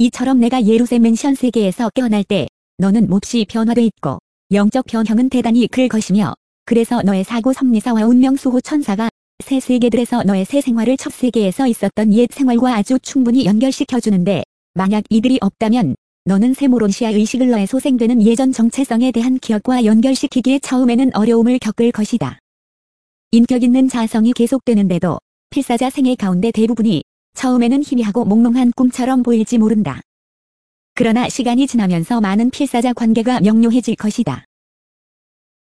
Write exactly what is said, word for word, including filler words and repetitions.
이처럼 내가 예루살렘 맨션 세계에서 깨어날 때 너는 몹시 변화돼 있고 영적 변형은 대단히 클 것이며 그래서 너의 사고 섭리사와 운명 수호 천사가 새 세계들에서 너의 새 생활을 첫 세계에서 있었던 옛 생활과 아주 충분히 연결시켜주는데 만약 이들이 없다면 너는 세모론시아 의식을 너의 소생되는 예전 정체성에 대한 기억과 연결시키기에 처음에는 어려움을 겪을 것이다. 인격 있는 자성이 계속되는데도 필사자 생애 가운데 대부분이 처음에는 희미하고 몽롱한 꿈처럼 보일지 모른다. 그러나 시간이 지나면서 많은 필사자 관계가 명료해질 것이다.